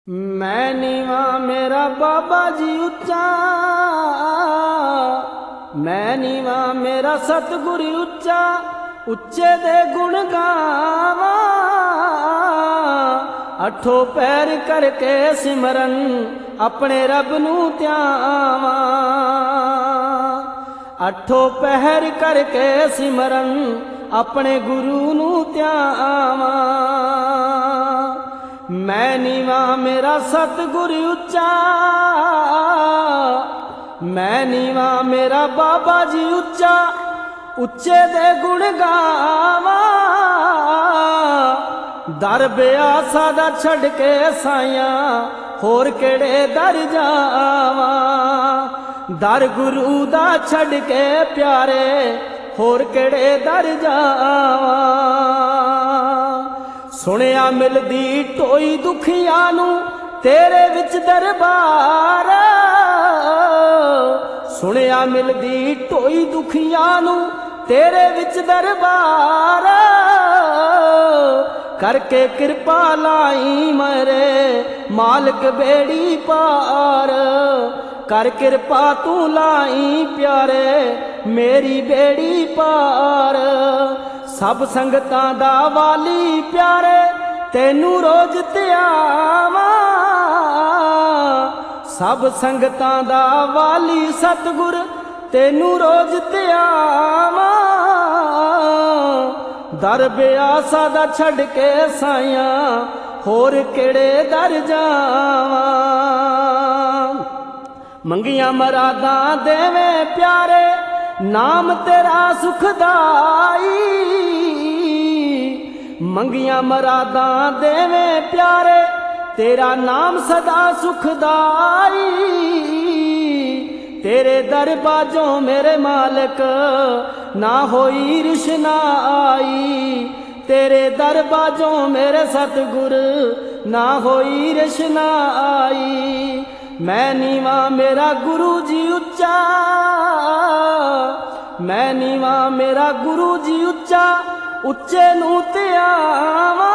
मैं नीवा मेरा बाबा जी उच्चा, मैं नीवा मेरा सतगुरु उच्चा, उच्चे दे गुण गावा। अठो पैर करके सिमरन अपने रब नू त्यावा। अठो पैर करके सिमरन अपने गुरु नू त्यावा। मैं नीवा मेरा सतगुरु उच्चा, मैं नीवा मेरा बाबा जी उच्चा, उच्चे दे गुण गावा। दर ब्यासा दा छड़ के साइया होर केड़े दर जावा। दर गुरु दा छड़ के प्यारे होर केड़े दर जावा। सुनिया मिलदी टोई दुखिया नू तेरे विच दरबार। सुनिया मिलदी टोई दुखिया नू तेरे विच दरबार। करके कृपा लाई मरे मालिक बेड़ी पार। कर कृपा तू लाई प्यारे मेरी बेड़ी पार। सब संगतां दा वाली प्यारे तेनू रोज त्यावा। सब संगतां दा वाली सतगुर तेनू रोज त्यावा। दर ब्यासा दा छड़ के साइया होर केड़े दर जावा। मंगिया मरादा देवे प्यारे नाम तेरा सुखदाई। मंगिया मरादा देवे प्यारे तेरा नाम सदा सुखदाई। तेरे दर बाजों मेरे मालिक ना होई रिश्ना आई। तेरे दर बाजों मेरे सतगुर ना होई रिश्ना आई। मैं नीवा मेरा गुरु जी उच्चा, मैं नीवा मेरा गुरु जी उच्चा, उच्चे नू त्यावा।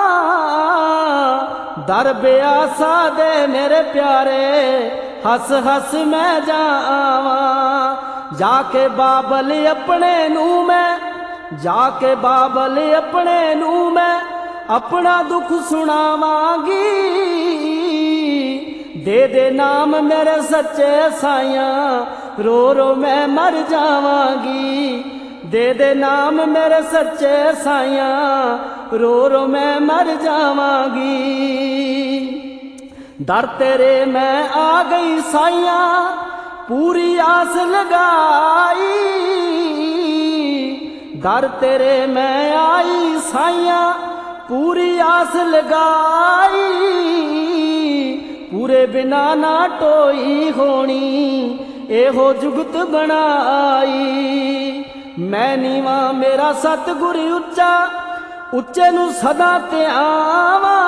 दर ब्यासा दे मेरे प्यारे हस हस मैं जावा। जाके बाबल अपने नू मैं, जाके बाबल अपने नू मैं अपना दुख सुनावांगी। दे नाम मेरे सच्चे साइया रो रो मैं मर जावांगी। दे नाम मेरे सच्चे साइया रो रो मैं मर जावांगी। दर तेरे मैं आ गई साइया पूरी आस लगाई। दर तेरे मैं आई साइया पूरी आस लगाई। पूरे बिना ना टोई होनी एहो जुगत बनाई। मैं नीवा मेरा सतगुरु उच्चा, उच्चे नू सदा त्यावा।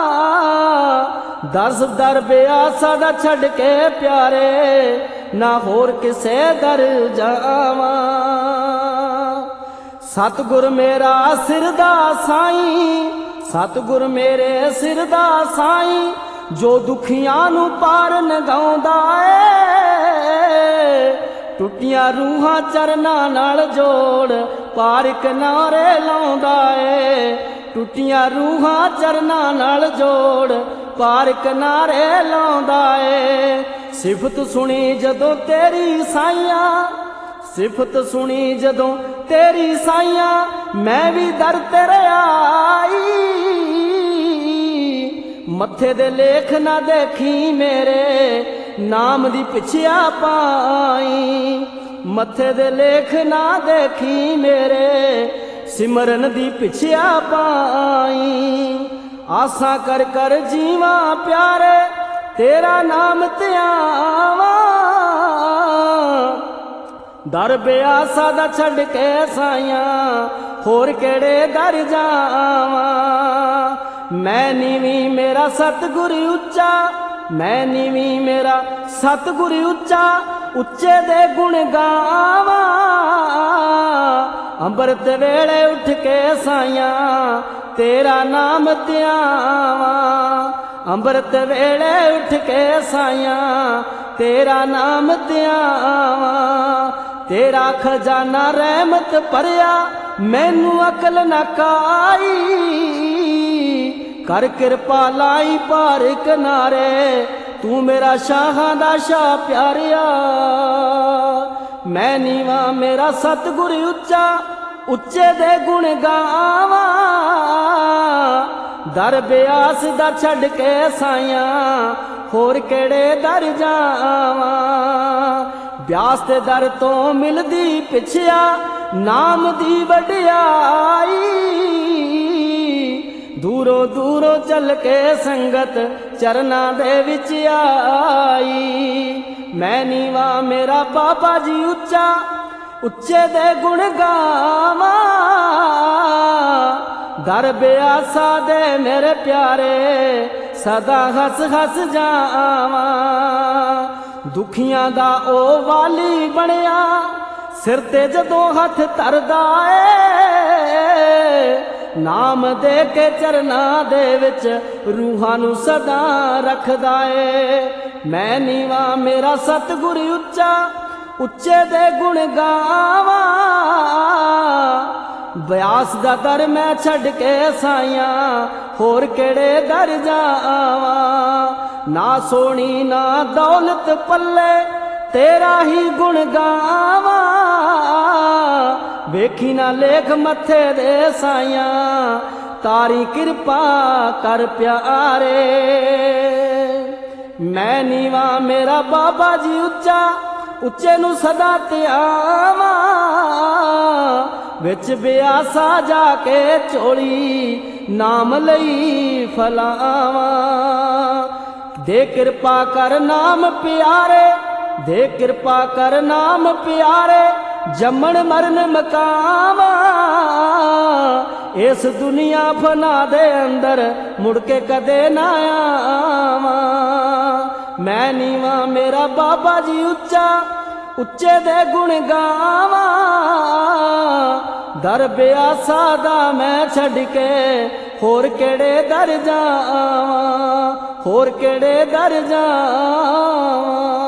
दस दर ब्यासा दा छड़ के प्यारे ना होर किसे दर जावा। सतगुर मेरा सिरदा साईं, सतगुर मेरे सिरदा साईं, जो दुखियां नू पार नगाउंदा ए। टुटियां रूहां चरनां नाल जोड़ पार किनारे लाउंदा ए। टुटियां रूहां चरनां नाल जोड़ पार किनारे लाउंदा ए। सिफत सुनी जदों तेरी साइया, सिफत सुनी जदों तेरी साइया, मैं भी दर तेरे आई। मत्थे दे लेख ना देखी मेरे नाम दी पिछया पाई। मत्थे दे लेख ना देखी मेरे सिमरन दी पिछया पाई। आसा कर कर जीवा प्यारे तेरा नाम त्यावा। दर ब्यासा दा छड़ के साइया होर केड़े दर जावा। मैं नीवी मेरा सतगुरु उच्चा, मैं नीवी मेरा सतगुरु उच्चा, उच्चे दे गुण गावा। अंबरत वेले उठ के साइया तेरा नाम त्यावा। ਅੰਮ੍ਰਿਤ ਵੇਲੇ ਉੱਠ ਕੇ ਸਾਈਆਂ ਤੇਰਾ ਨਾਮ ਧਿਆਵਾਂ। ਤੇਰਾ ਖਜ਼ਾਨਾ ਰਹਿਮਤ ਭਰਿਆ ਮੈਨੂੰ ਅਕਲ ਨਾ ਕਾਈ। ਕਰ ਕਿਰਪਾ ਲਾਈ ਪਾਰ ਕਿਨਾਰੇ ਤੂੰ ਮੇਰਾ ਸ਼ਾਹਾਂ ਦਾ ਸ਼ਾਹ ਪਿਆਰਿਆ। ਮੈਂ ਨੀਵਾ ਮੇਰਾ ਸਤਿਗੁਰ ਉੱਚਾ ਉੱਚੇ ਦੇ ਗੁਣ ਗਾਵਾਂ। ਦਰ ਬਿਆਸ ਦਾ ਛੱਡ ਕੇ ਸਾਈਆਂ ਹੋਰ ਕਿਹੜੇ ਦਰ ਜਾਵਾਂ। ਬਿਆਸ ਦੇ ਦਰ ਤੋਂ ਮਿਲਦੀ ਪਿਛਿਆ ਨਾਮ ਦੀ ਵਡਿਆਈ। ਦੂਰੋਂ ਦੂਰੋਂ ਚੱਲ ਕੇ ਸੰਗਤ ਚਰਨਾਂ ਦੇ ਵਿੱਚ ਆਈ। ਮੈਂ ਨੀਵਾ ਮੇਰਾ ਬਾਬਾ ਜੀ ਉੱਚਾ ਉੱਚੇ ਦੇ ਗੁਣ ਗਾਵਾਂ। ਦਰ ਬਿਆਸਾ ਦੇ ਮੇਰੇ ਪਿਆਰੇ ਸਦਾ ਹੱਸ ਹੱਸ ਜਾਵਾਂ। ਦੁਖੀਆਂ ਦਾ ਉਹ ਵਾਲੀ ਬਣਿਆ ਸਿਰ ਤੇ ਜਦੋਂ ਹੱਥ ਧਰਦਾ ਏ। ਨਾਮ ਦੇ ਕੇ ਚਰਨਾਂ ਦੇ ਵਿੱਚ ਰੂਹਾਂ ਨੂੰ ਸਦਾ ਰੱਖਦਾ ਏ। ਮੈਂ ਨੀਵਾ ਮੇਰਾ ਸਤਿਗੁਰ ਉੱਚਾ ਉੱਚੇ ਦੇ ਗੁਣ ਗਾਵਾਂ। ਬਿਆਸ ਦਾ ਦਰ ਮੈਂ ਛੱਡ ਕੇ ਸਾਈਆਂ ਹੋਰ ਕਿਹੜੇ ਦਰ ਜਾਵਾਂ। ਨਾ ਸੋਹਣੀ ਨਾ ਦੌਲਤ ਪੱਲੇ ਤੇਰਾ ਹੀ ਗੁਣ ਗਾਵਾਂ। ਵੇਖੀ ਨਾ ਲੇਖ ਮੱਥੇ ਦੇ ਸਾਈਆਂ ਤਾਰੀ ਕਿਰਪਾ ਕਰ ਪਿਆਰੇ। ਮੈਂ ਨੀਵਾ ਮੇਰਾ ਬਾਬਾ ਜੀ ਉੱਚਾ ਉੱਚੇ ਨੂੰ ਸਦਾ ਧਿਆਵਾਂ। ਵਿੱਚ ਬਿਆਸਾ ਜਾ ਕੇ ਝੋਲੀ ਨਾਮ ਲਈ ਫਲਾਵਾਂ। ਦੇ ਕਿਰਪਾ ਕਰ ਨਾਮ ਪਿਆਰੇ ਦੇ ਕਿਰਪਾ ਕਰ ਨਾਮ ਪਿਆਰੇ ਜੰਮਣ ਮਰਨ ਮਕਾਵਾਂ। ਇਸ ਦੁਨੀਆ ਫਨਾ ਦੇ ਅੰਦਰ ਮੁੜ ਕੇ ਕਦੇ ਨਾ ਆਵਾਂ। ਮੈਂ ਨੀਵਾ ਮੇਰਾ ਬਾਬਾ ਜੀ ਉੱਚਾ ਉੱਚੇ ਦੇ ਗੁਣ ਗਾਵਾਂ। ਦਰ ਬਿਆਸਾ ਦਾ ਮੈਂ ਛੱਡ ਕੇ ਹੋਰ ਕਿਹੜੇ ਦਰ ਜਾਵਾਂ ਹੋਰ ਕਿਹੜੇ ਦਰ ਜਾਵਾਂ।